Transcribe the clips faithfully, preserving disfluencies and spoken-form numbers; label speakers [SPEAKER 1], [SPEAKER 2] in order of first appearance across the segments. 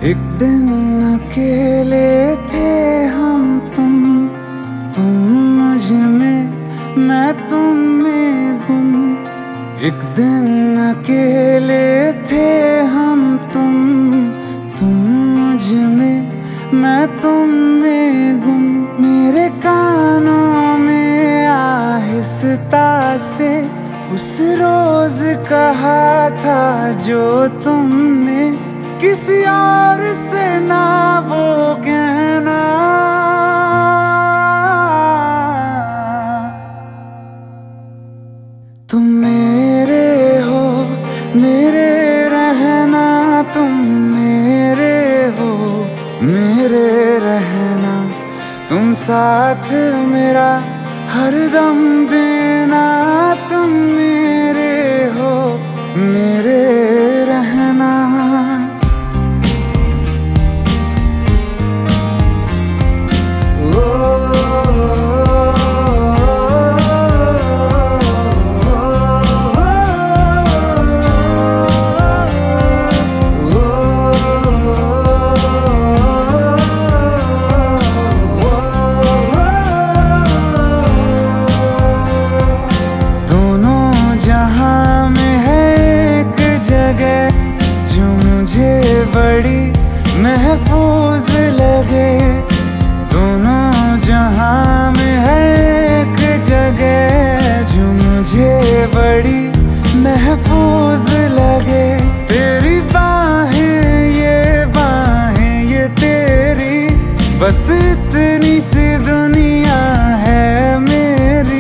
[SPEAKER 1] एक दिन अकेले थे हम तुम तुम मुझ में मैं तुम में गुम। एक दिन अकेले थे हम तुम तुम मुझ में मैं तुम में गुम। मेरे कानों में आहिस्ता से उस रोज कहा था जो तुमने किसी और से ना वो कहना। तुम मेरे हो मेरे रहना, तुम मेरे हो मेरे रहना, तुम साथ मेरा हरदम देना। तुम मेरे हो मेरे रहना। जहां में है एक जगह जो मुझे बड़ी महफूज लगे। दोनों जहां में है एक जगह जो मुझे बड़ी महफूज लगे। तेरी बाहें ये बाहें ये तेरी, बस इतनी सी दुनिया है मेरी।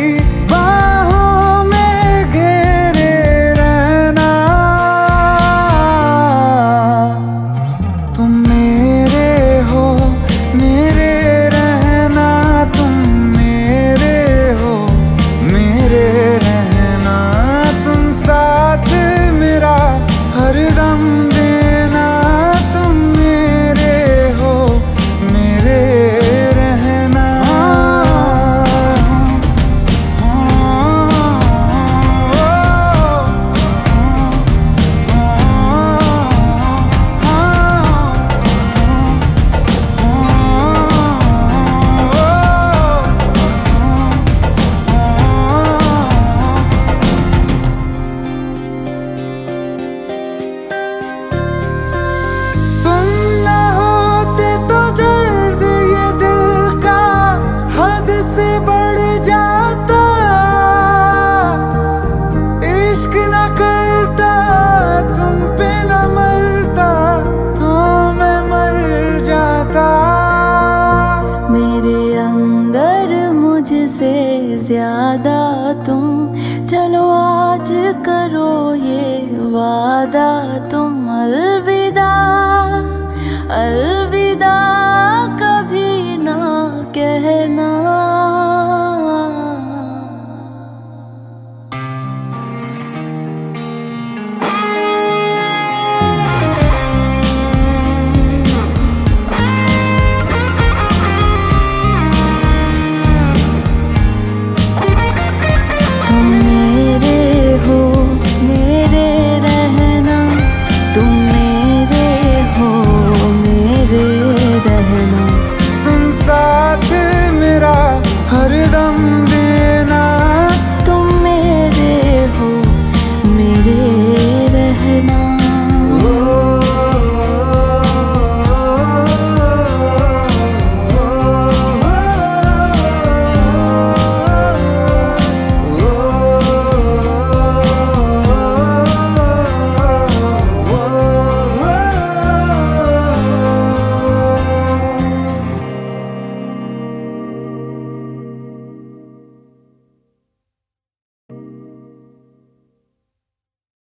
[SPEAKER 1] हरदम देना तुम मेरे हो मेरे रहना।
[SPEAKER 2] मुझसे ज्यादा तुम चलो आज करो ये वादा, तुम अलविदा।